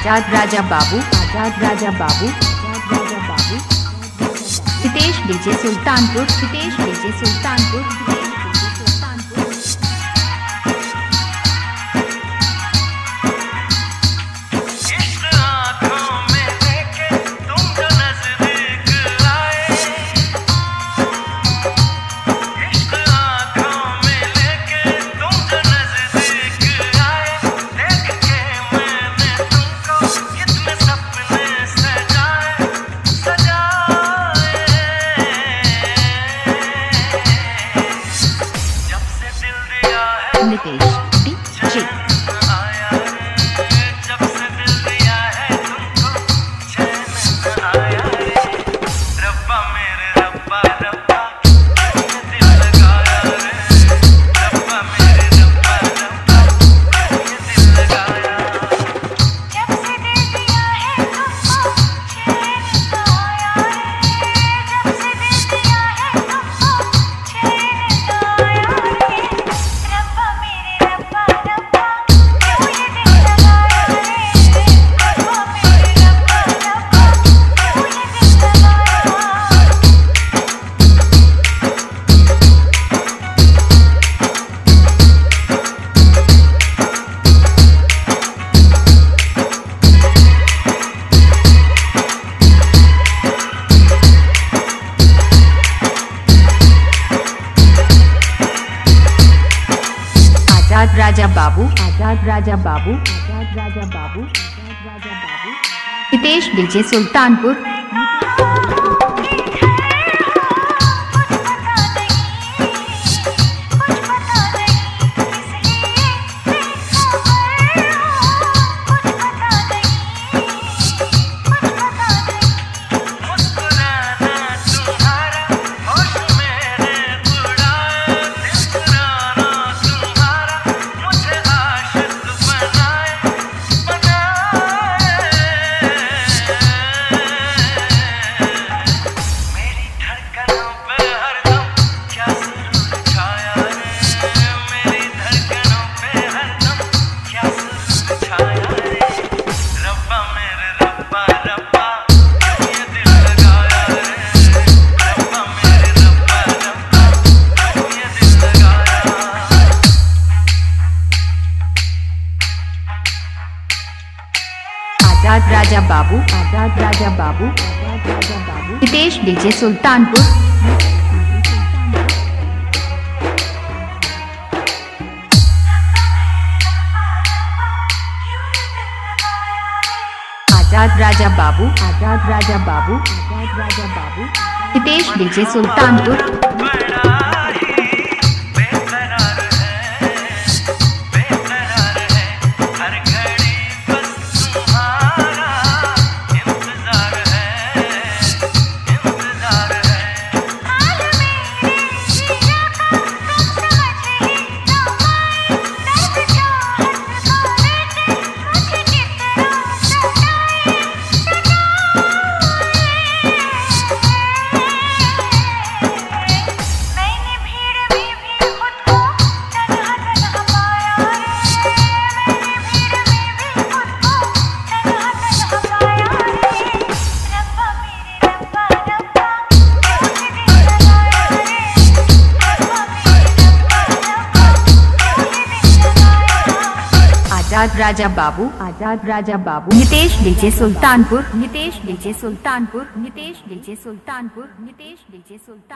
Azad Raja Babu, Azad Raja Babu, Azad Raja Babu. Hitesh DJ Sultanpur, Hitesh DJ Sultanpur, Hitesh DJ Sultanpur. Nitesh DJ Azad Raja Babu, Azad Raja Babu, Azad Raja Babu, Azad Raja Babu. Hitesh DJ Sultanpur. Azad Raja Babu, Azad Raja Babu, Azad Raja Babu. Hitesh DJ Sultanpur. Azad Raja Babu, Azad Raja Babu, Azad Raja Babu. Hitesh DJ Sultanpur. Azad Raja Babu, Azad Raja Babu. Hitesh DJ Sultanpur, Hitesh DJ Sultanpur, Hitesh DJ Sultanpur, Hitesh DJ Sultan.